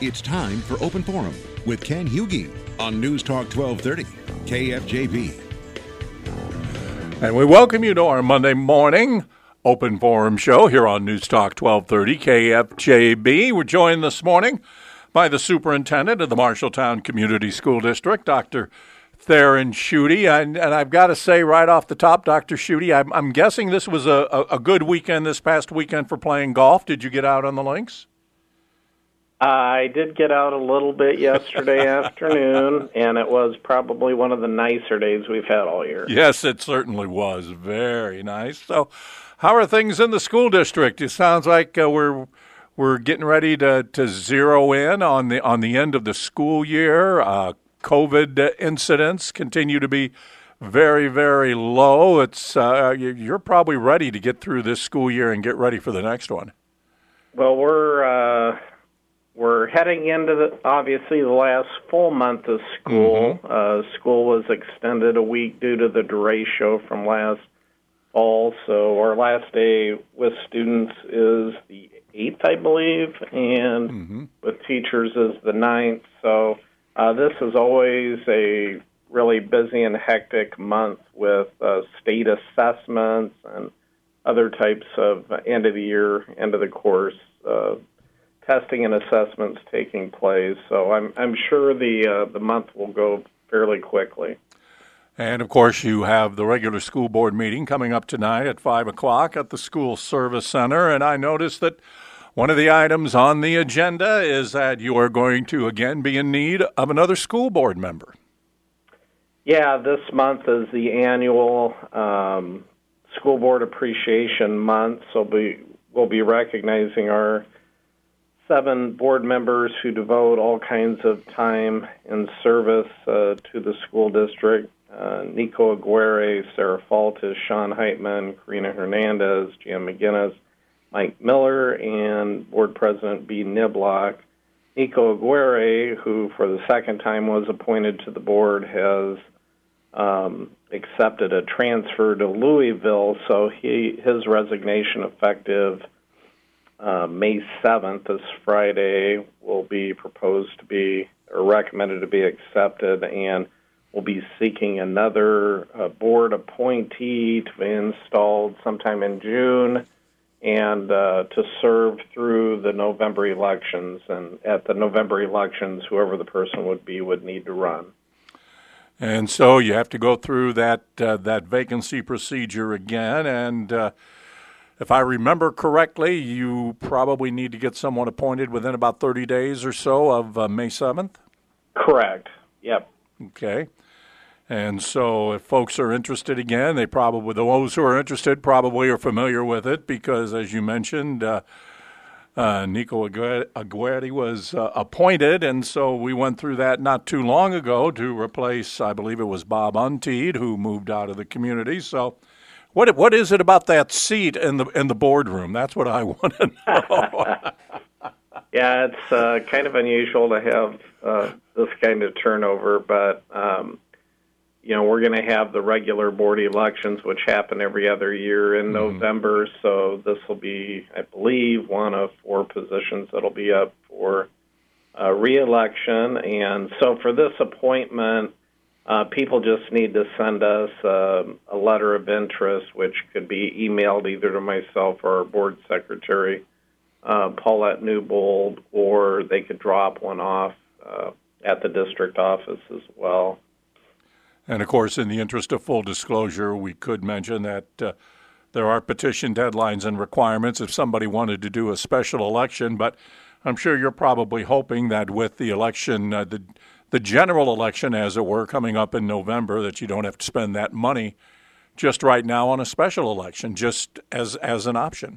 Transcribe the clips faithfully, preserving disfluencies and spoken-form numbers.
It's time for Open Forum with Ken Hughey on News Talk twelve thirty, K F J B. And we welcome you to our Monday morning Open Forum show here on News Talk twelve thirty, K F J B. We're joined this morning by the superintendent of the Marshalltown Community School District, Doctor Theron Schutte. And, and I've got to say right off the top, Doctor Schutte, I'm, I'm guessing this was a, a, a good weekend this past weekend for playing golf. Did you get out on the links? I did get out a little bit yesterday afternoon, and it was probably one of the nicer days we've had all year. Yes, it certainly was. Very nice. So how are things in the school district? It sounds like uh, we're we're getting ready to, to zero in on the on the end of the school year. Uh, COVID incidents continue to be very, very low. It's uh, you're probably ready to get through this school year and get ready for the next one. Well, we're uh, we're heading into the, obviously the last full month of school. Mm-hmm. Uh, school was extended a week due to the derecho from last fall. So our last day with students is the eighth, I believe, and mm-hmm. with teachers is the ninth. So uh, this is always a really busy and hectic month with uh, state assessments and other types of end of the year, end of the course uh, testing and assessments taking place. So I'm I'm sure the uh, the month will go fairly quickly. And, of course, you have the regular school board meeting coming up tonight at five o'clock at the School Service Center. And I noticed that one of the items on the agenda is that you are going to, again, be in need of another school board member. Yeah, this month is the annual um, School Board Appreciation Month. So we, we'll be recognizing our seven board members who devote all kinds of time and service uh, to the school district. Uh, Nico Aguirre, Sarah Faltis, Sean Heitman, Karina Hernandez, Jan McGinnis, Mike Miller, and Board President B. Niblock. Nico Aguirre, who for the second time was appointed to the board, has um, accepted a transfer to Louisville, so he his resignation effective uh, May seventh, this Friday, will be proposed to be, or recommended to be accepted, and we'll be seeking another uh, board appointee to be installed sometime in June and uh, to serve through the November elections. And at the November elections, whoever the person would be would need to run. And so you have to go through that uh, that vacancy procedure again. And uh, if I remember correctly, you probably need to get someone appointed within about thirty days or so of uh, May seventh? Correct. Yep. Okay. And so if folks are interested again, they probably, those who are interested probably are familiar with it because, as you mentioned, uh, uh, Nico Aguirre was uh, appointed, and so we went through that not too long ago to replace, I believe it was Bob Unteed, who moved out of the community. So what what is it about that seat in the in the boardroom? That's what I want to know. Yeah, it's uh, kind of unusual to have uh, this kind of turnover, but um, you know, we're going to have the regular board elections, which happen every other year in mm-hmm. November. So this will be, I believe, one of four positions that'll be up for uh, re-election. And so for this appointment, uh, people just need to send us uh, a letter of interest, which could be emailed either to myself or our board secretary, uh, Paulette Newbold, or they could drop one off uh, at the district office as well. And, of course, in the interest of full disclosure, we could mention that uh, there are petition deadlines and requirements if somebody wanted to do a special election. But I'm sure you're probably hoping that with the election, uh, the the general election, as it were, coming up in November, that you don't have to spend that money just right now on a special election, just as as an option.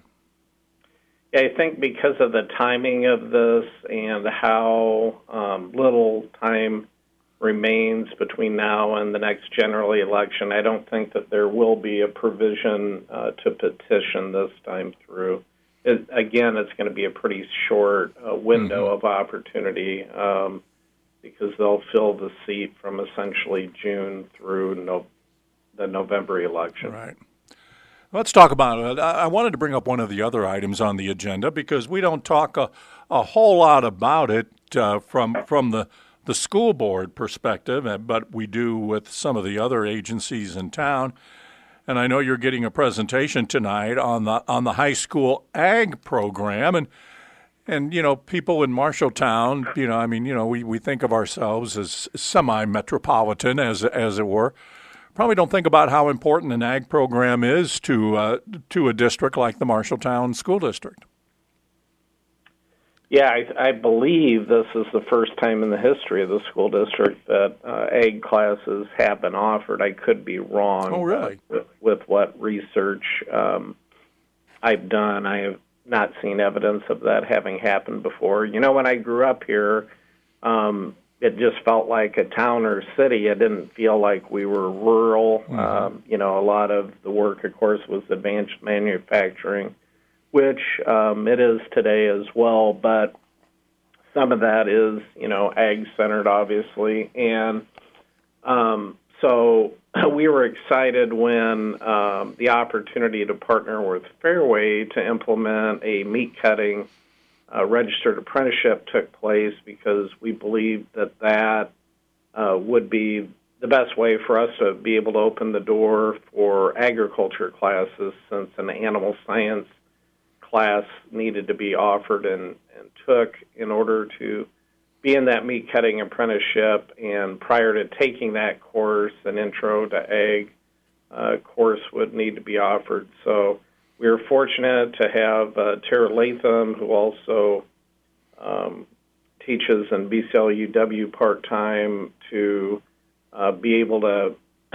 Yeah, I think because of the timing of this and how um, little time remains between now and the next general election, I don't think that there will be a provision uh, to petition this time through. It, again, it's going to be a pretty short uh, window mm-hmm. of opportunity um, because they'll fill the seat from essentially June through no, the November election. Right. Let's talk about it. I wanted to bring up one of the other items on the agenda because we don't talk a, a whole lot about it uh, from from the the school board perspective, but we do with some of the other agencies in town. And I know you're getting a presentation tonight on the on the high school ag program, and and you know people in Marshalltown, you know, I mean, you know, we, we think of ourselves as semi-metropolitan, as as it were. Probably don't think about how important an ag program is to uh, to a district like the Marshalltown School District. Yeah, I, I believe this is the first time in the history of the school district that uh, ag classes have been offered. I could be wrong. Oh, really? Uh, with, with what research um, I've done, I have not seen evidence of that having happened before. You know, when I grew up here, um, it just felt like a town or city. It didn't feel like we were rural. Mm-hmm. Um, you know, a lot of the work, of course, was advanced manufacturing, which um, it is today as well, but some of that is, you know, ag-centered, obviously. And um, so we were excited when um, the opportunity to partner with Fairway to implement a meat-cutting uh, registered apprenticeship took place, because we believed that that uh, would be the best way for us to be able to open the door for agriculture classes, since an animal science class needed to be offered and, and took in order to be in that meat cutting apprenticeship. And prior to taking that course, an intro to ag uh, course would need to be offered. So we were fortunate to have uh, Tara Latham, who also um, teaches in B C L U W part-time, to uh, be able to,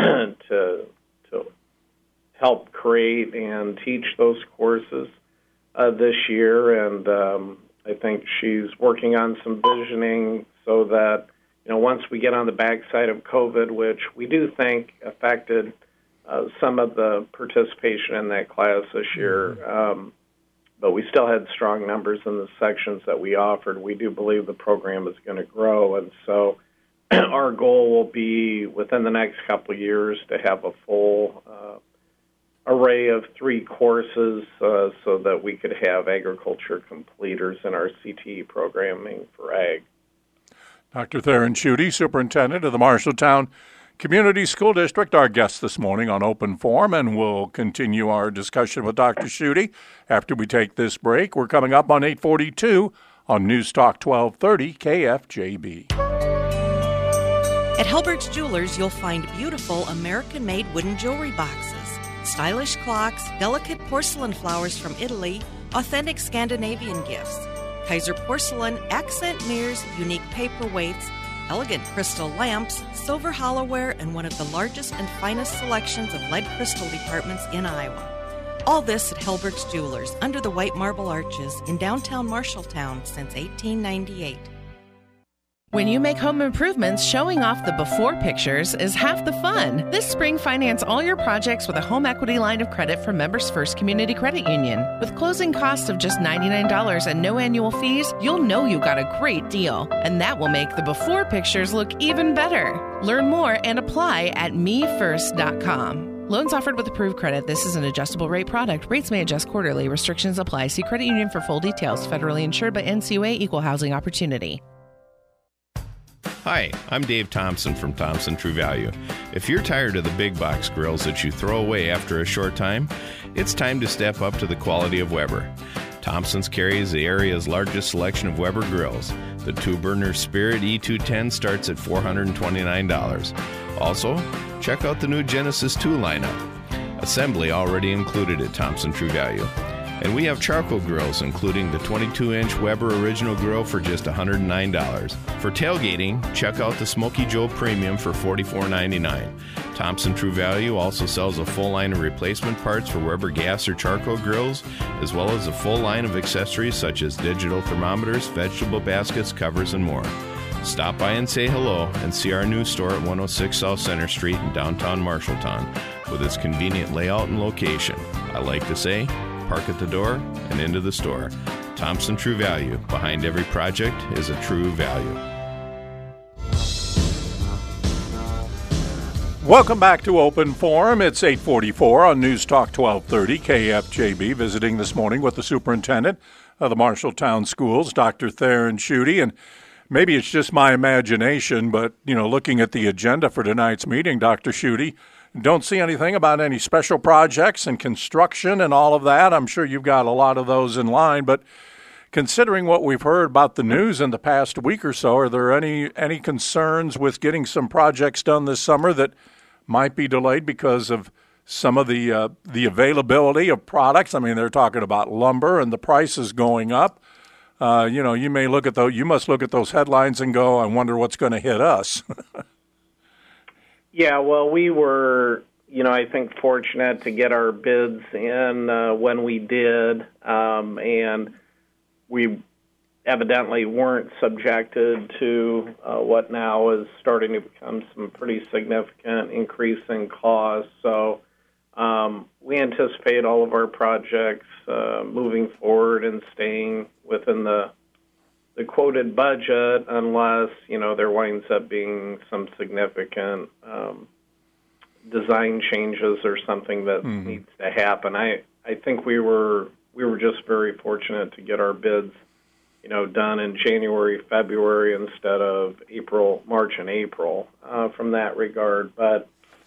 to, to help create and teach those courses Uh, this year, and um, I think she's working on some visioning so that, you know, once we get on the backside of COVID, which we do think affected uh, some of the participation in that class this year, um, but we still had strong numbers in the sections that we offered. We do believe the program is going to grow, and so our goal will be within the next couple of years to have a full uh, array of three courses uh, so that we could have agriculture completers in our C T E programming for ag. Doctor Theron Schutte, Superintendent of the Marshalltown Community School District, our guest this morning on Open Forum, and we'll continue our discussion with Doctor Schutte after we take this break. We're coming up on eight forty-two on News Talk twelve thirty K F J B. At Helbert's Jewelers, you'll find beautiful American-made wooden jewelry boxes, stylish clocks, delicate porcelain flowers from Italy, authentic Scandinavian gifts, Kaiser porcelain, accent mirrors, unique paperweights, elegant crystal lamps, silver hollowware, and one of the largest and finest selections of lead crystal departments in Iowa. All this at Helbert's Jewelers, under the white marble arches in downtown Marshalltown since eighteen ninety-eight. When you make home improvements, showing off the before pictures is half the fun. This spring, finance all your projects with a home equity line of credit from Members First Community Credit Union. With closing costs of just ninety-nine dollars and no annual fees, you'll know you got a great deal. And that will make the before pictures look even better. Learn more and apply at me first dot com. Loans offered with approved credit. This is an adjustable rate product. Rates may adjust quarterly. Restrictions apply. See credit union for full details. Federally insured by N C U A, Equal Housing Opportunity. Hi, I'm Dave Thompson from Thompson True Value. If you're tired of the big box grills that you throw away after a short time, it's time to step up to the quality of Weber. Thompson's carries the area's largest selection of Weber grills. The two-burner Spirit E two ten starts at four hundred twenty-nine dollars. Also, check out the new Genesis two lineup. Assembly already included at Thompson True Value. And we have charcoal grills, including the twenty-two inch Weber Original Grill for just one hundred nine dollars. For tailgating, check out the Smoky Joe Premium for forty-four ninety-nine. Thompson True Value also sells a full line of replacement parts for Weber gas or charcoal grills, as well as a full line of accessories such as digital thermometers, vegetable baskets, covers, and more. Stop by and say hello and see our new store at one oh six South Center Street in downtown Marshalltown with its convenient layout and location. I like to say, park at the door and into the store. Thompson True Value. Behind every project is a true value. Welcome back to Open Forum. It's eight forty-four on News Talk twelve thirty K F J B. Visiting this morning with the superintendent of the Marshalltown Schools, Doctor Theron Schutte. And maybe it's just my imagination, but, you know, looking at the agenda for tonight's meeting, Doctor Schutte, don't see anything about any special projects and construction and all of that. I'm sure you've got a lot of those in line, but considering what we've heard about the news in the past week or so, are there any any concerns with getting some projects done this summer that might be delayed because of some of the uh, the availability of products? I mean, they're talking about lumber and the prices going up. Uh, you know, you may look at those. You must look at those headlines and go, "I wonder what's going to hit us." Yeah, well, we were, you know, I think fortunate to get our bids in uh, when we did, um, and we evidently weren't subjected to uh, what now is starting to become some pretty significant increase in costs. So um, we anticipate all of our projects uh, moving forward and staying within the the quoted budget, unless, you know, there winds up being some significant um, design changes or something that mm-hmm. needs to happen. I, I think we were we were just very fortunate to get our bids, you know, done in January, February instead of April, March, and April uh, from that regard. But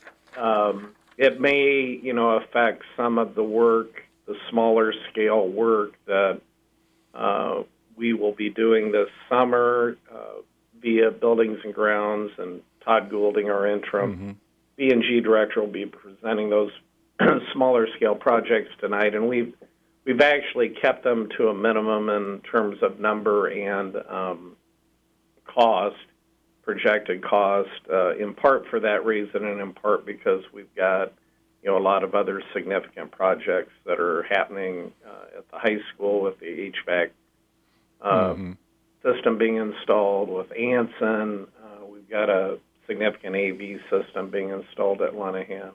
um, it may, you know, affect some of the work, the smaller scale work that uh, we will be doing this summer uh, via Buildings and Grounds, and Todd Goulding, our interim mm-hmm. B and G director, will be presenting those smaller scale projects tonight. And we've we've actually kept them to a minimum in terms of number and um, cost, projected cost, uh, in part for that reason, and in part because we've got, you know, a lot of other significant projects that are happening uh, at the high school with the H V A C Uh, mm-hmm. system being installed with Anson. Uh, we've got a significant A V system being installed at Lenahan.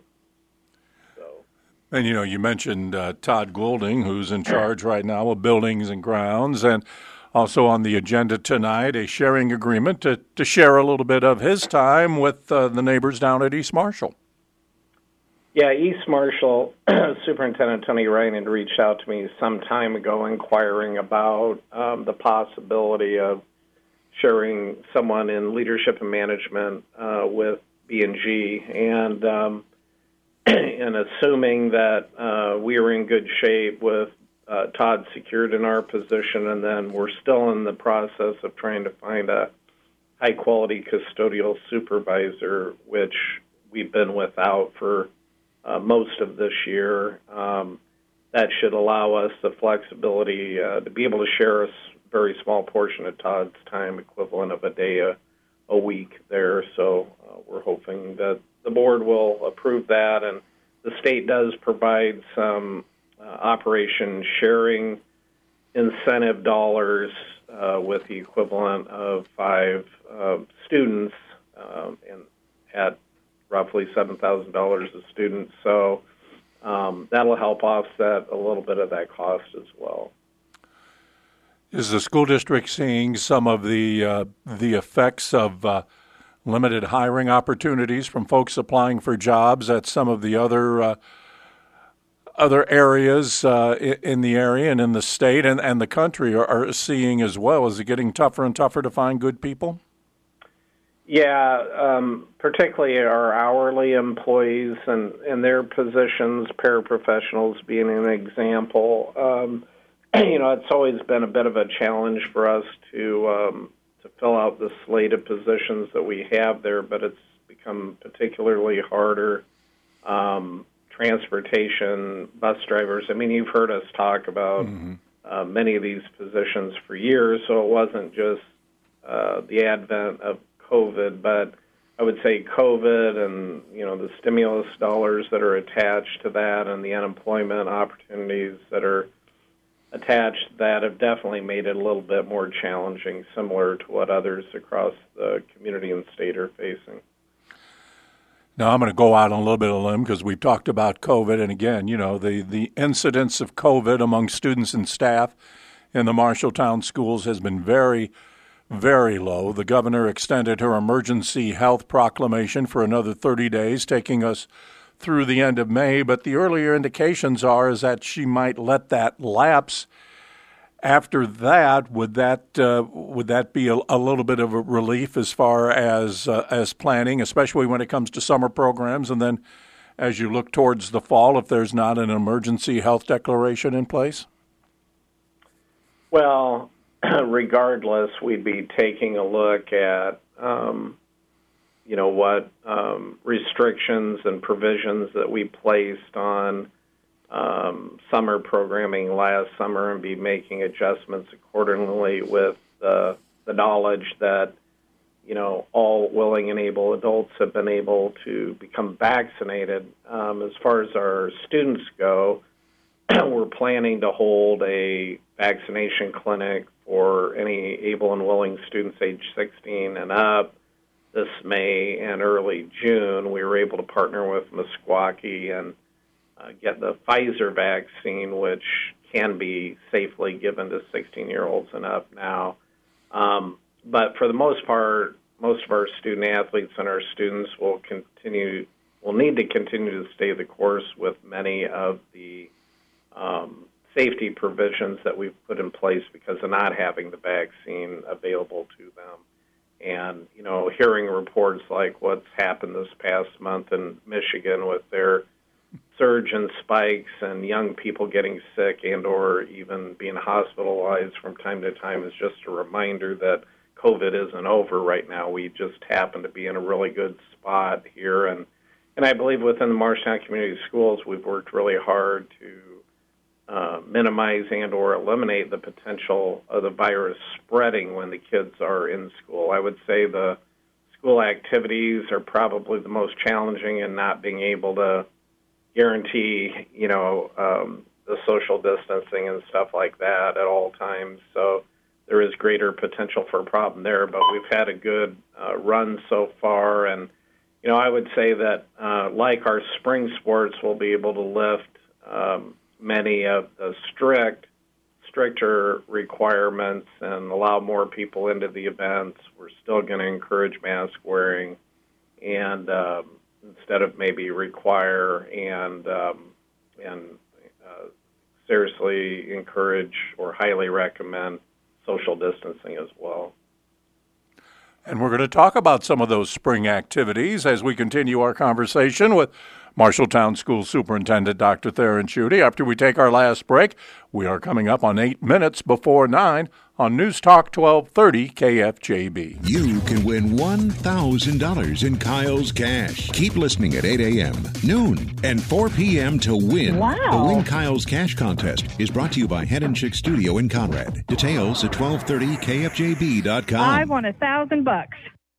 So, and, you know, you mentioned uh, Todd Goulding, who's in charge right now of Buildings and Grounds, and also on the agenda tonight, a sharing agreement to, to share a little bit of his time with uh, the neighbors down at East Marshall. Yeah, East Marshall Superintendent Tony Ryan had reached out to me some time ago inquiring about um, the possibility of sharing someone in leadership and management uh, with B and G, and um, and assuming that uh, we were in good shape with uh, Todd secured in our position, and then we're still in the process of trying to find a high-quality custodial supervisor, which we've been without for Uh, most of this year. Um, that should allow us the flexibility uh, to be able to share a very small portion of Todd's time, equivalent of a day a, a week there. So uh, we're hoping that the board will approve that. And the state does provide some uh, operation sharing incentive dollars uh, with the equivalent of five uh, students um, in, at roughly seven thousand dollars a student. So um, that'll help offset a little bit of that cost as well. Is the school district seeing some of the uh, the effects of uh, limited hiring opportunities from folks applying for jobs at some of the other uh, other areas uh, in the area and in the state and, and the country are, are seeing as well? Is it getting tougher and tougher to find good people? Yeah, um, particularly our hourly employees and, and their positions, paraprofessionals being an example. Um, you know, it's always been a bit of a challenge for us to um, to fill out the slate of positions that we have there, but it's become particularly harder. Um, transportation, bus drivers. I mean, you've heard us talk about mm-hmm. uh, many of these positions for years, so it wasn't just uh, the advent of COVID, but I would say COVID and, you know, the stimulus dollars that are attached to that and the unemployment opportunities that are attached to that have definitely made it a little bit more challenging, similar to what others across the community and state are facing. Now, I'm going to go out on a little bit of a limb because we've talked about COVID, and again, you know, the, the incidence of COVID among students and staff in the Marshalltown schools has been very very low. The governor extended her emergency health proclamation for another thirty days, taking us through the end of May, but the earlier indications are is that she might let that lapse after that, would that uh, would that be a, a little bit of a relief as far as uh, as planning, especially when it comes to summer programs, and then as you look towards the fall, if there's not an emergency health declaration in place? Well, regardless, we'd be taking a look at, um, you know, what um, restrictions and provisions that we placed on um, summer programming last summer and be making adjustments accordingly with uh, the knowledge that, you know, all willing and able adults have been able to become vaccinated. Um, as far as our students go, we're planning to hold a vaccination clinic for any able and willing students age sixteen and up this May and early June. We were able to partner with Meskwaki and uh, get the Pfizer vaccine, which can be safely given to sixteen-year-olds and up now. Um, but for the most part, most of our student athletes and our students will continue, will need to continue to stay the course with many of the um, safety provisions that we've put in place because of not having the vaccine available to them. And, you know, hearing reports like what's happened this past month in Michigan with their surge in spikes and young people getting sick and or even being hospitalized from time to time is just a reminder that COVID isn't over right now. We just happen to be in a really good spot here. And, and I believe within the Marshtown Community Schools, we've worked really hard to uh, minimize and or eliminate the potential of the virus spreading when the kids are in school. I would say the school activities are probably the most challenging in not being able to guarantee, you know, um, the social distancing and stuff like that at all times. So there is greater potential for a problem there, but we've had a good uh, run so far. And, you know, I would say that, uh, like our spring sports, we'll be able to lift um, many of the strict, stricter requirements and allow more people into the events. We're still going to encourage mask wearing and um, instead of maybe require and, um, and uh, seriously encourage or highly recommend social distancing as well. And we're going to talk about some of those spring activities as we continue our conversation with Marshalltown School Superintendent Doctor Theron Schutte. After we take our last break, we are coming up on eight minutes before nine on News Talk twelve thirty K F J B. You can win one thousand dollars in Kyle's Cash. Keep listening at eight a.m., noon, and four p.m. to win. Wow. The Win Kyle's Cash contest is brought to you by Head and Chick Studio in Conrad. Details at twelve thirty K F J B dot com. I want a thousand bucks.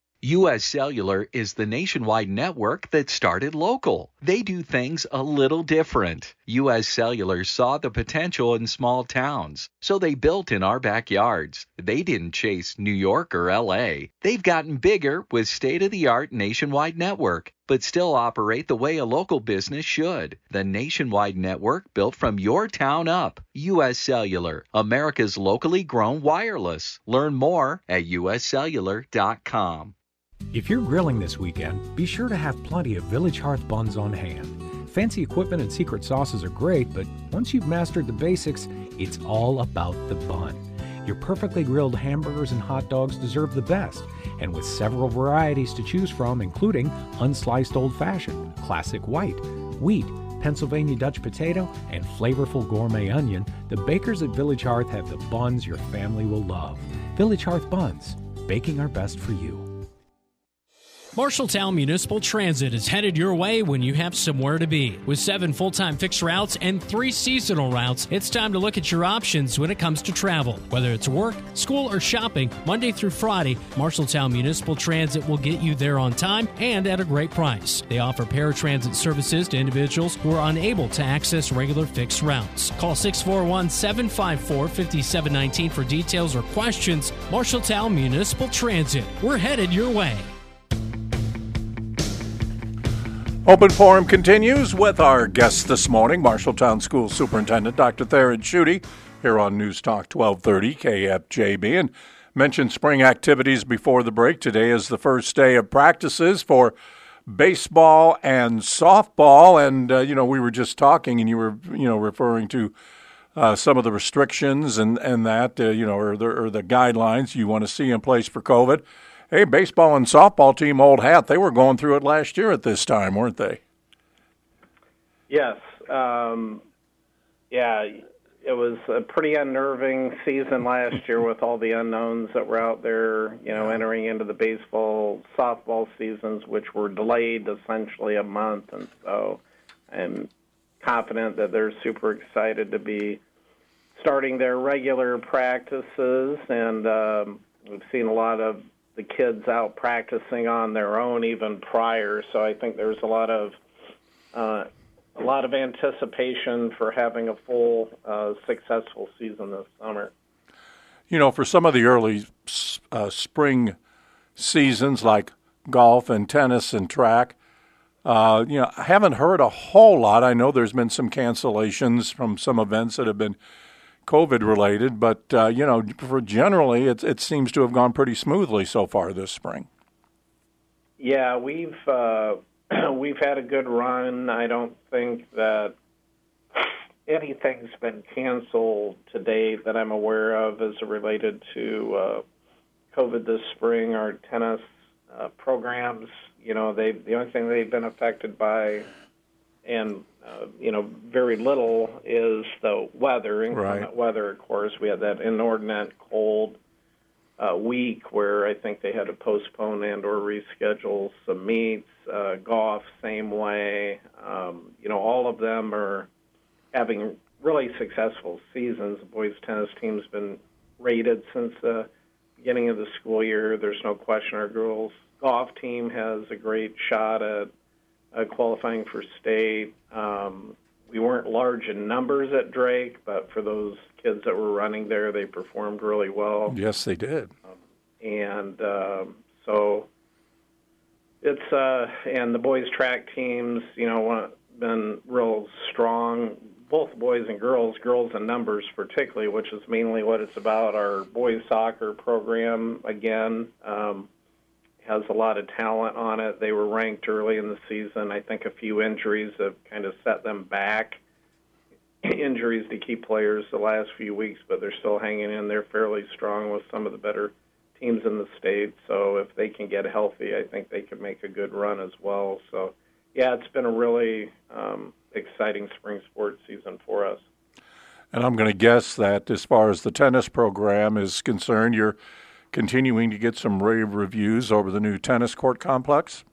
U S Cellular is the nationwide network that started local. They do things a little different. U S Cellular saw the potential in small towns, so they built in our backyards. They didn't chase New York or L A. They've gotten bigger with state-of-the-art nationwide network, but still operate the way a local business should. The nationwide network built from your town up. U S Cellular, America's locally grown wireless. Learn more at U S cellular dot com. If you're grilling this weekend, be sure to have plenty of Village Hearth buns on hand. Fancy equipment and secret sauces are great, but once you've mastered the basics, it's all about the bun. Your perfectly grilled hamburgers and hot dogs deserve the best, and with several varieties to choose from, including unsliced old-fashioned, classic white, wheat, Pennsylvania Dutch potato, and flavorful gourmet onion, the bakers at Village Hearth have the buns your family will love. Village Hearth Buns, baking our best for you. Marshalltown Municipal Transit is headed your way when you have somewhere to be. With seven full-time fixed routes and three seasonal routes, it's time to look at your options when it comes to travel. Whether it's work, school, or shopping, Monday through Friday, Marshalltown Municipal Transit will get you there on time and at a great price. They offer paratransit services to individuals who are unable to access regular fixed routes. Call six four one, seven five four, five seven one nine for details or questions. Marshalltown Municipal Transit. We're headed your way. Open Forum continues with our guest this morning, Marshalltown School Superintendent Doctor Theron Schutte, here on News Talk twelve thirty K F J B. And mentioned spring activities before the break. Today is the first day of practices for baseball and softball. And, uh, you know, we were just talking and you were, you know, referring to uh, some of the restrictions and, and that, uh, you know, or the, or the guidelines you want to see in place for COVID. Hey, baseball and softball team, Old Hat, they were going through it last year at this time, weren't they? Yes. Um, yeah, it was a pretty unnerving season last year with all the unknowns that were out there, you know, entering into the baseball, softball seasons, which were delayed essentially a month. And so I'm confident that they're super excited to be starting their regular practices. And um, we've seen a lot of the kids out practicing on their own even prior. So I think there's a lot of uh, a lot of anticipation for having a full, uh, successful season this summer. You know, for some of the early uh, spring seasons like golf and tennis and track, uh, you know, I haven't heard a whole lot. I know there's been some cancellations from some events that have been COVID-related, but, uh, you know, for generally it, it seems to have gone pretty smoothly so far this spring. Yeah, we've uh, we've had a good run. I don't think that anything's been canceled to date that I'm aware of as related to uh, COVID this spring. Our tennis uh, programs, you know, they the only thing they've been affected by, and uh, you know, very little is the weather. Inclement right. weather, of course. We had that inordinate cold uh, week where I think they had to postpone and or reschedule some meets. Uh, golf, same way. Um, you know, all of them are having really successful seasons. The boys' tennis team's been rated since the beginning of the school year. There's no question our girls' golf team has a great shot at uh, qualifying for state. Um, we weren't large in numbers at Drake, but for those kids that were running there, they performed really well. Yes, they did. Um, and um, so it's, uh, and the boys' track teams, you know, been real strong, both boys and girls, girls in numbers particularly, which is mainly what it's about. Our boys' soccer program, again, um, has a lot of talent on it. They were ranked early in the season. I think a few injuries have kind of set them back, injuries to key players the last few weeks, but they're still hanging in there fairly strong with some of the better teams in the state. So if they can get healthy, I think they could make a good run as well. So, yeah, it's been a really um, exciting spring sports season for us. And I'm going to guess that as far as the tennis program is concerned, you're continuing to get some rave reviews over the new tennis court complex?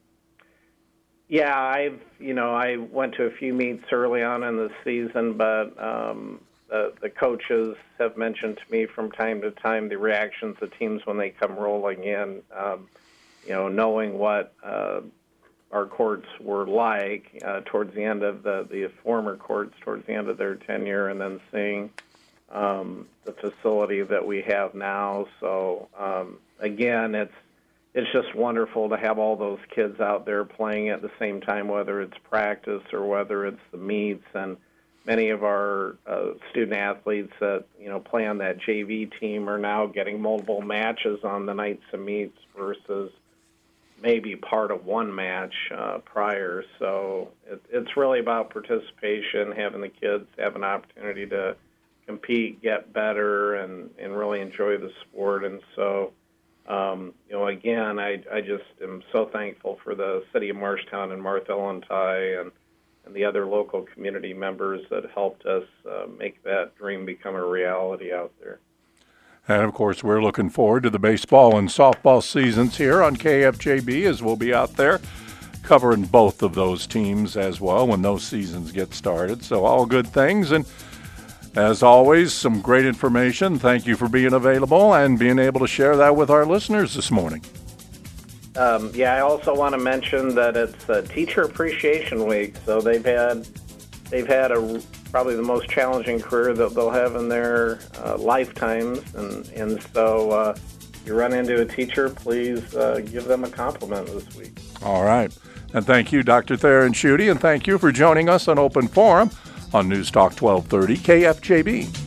Yeah, I've, you know, I went to a few meets early on in the season, but um, the, the coaches have mentioned to me from time to time the reactions of teams when they come rolling in, um, you know, knowing what uh, our courts were like uh, towards the end of the, the former courts, towards the end of their tenure, and then seeing um, the facility that we have now. So, um, again, it's it's just wonderful to have all those kids out there playing at the same time, whether it's practice or whether it's the meets. And many of our uh, student athletes that, you know, play on that J V team are now getting multiple matches on the nights of meets versus maybe part of one match uh, prior. So it, it's really about participation, having the kids have an opportunity to compete, get better, and, and really enjoy the sport. And so, um, you know, again, I, I just am so thankful for the city of Marshtown and Martha Ellentine and, and the other local community members that helped us uh, make that dream become a reality out there. And, of course, we're looking forward to the baseball and softball seasons here on K F J B, as we'll be out there covering both of those teams as well when those seasons get started. So all good things. And as always, some great information. Thank you for being available and being able to share that with our listeners this morning. Um, yeah, I also want to mention that it's a Teacher Appreciation Week, so they've had they've had a probably the most challenging career that they'll have in their uh, lifetimes, and and so uh, if you run into a teacher, please uh, give them a compliment this week. All right, and thank you, Doctor Theron Schutte, and thank you for joining us on Open Forum on News Talk twelve thirty K F J B.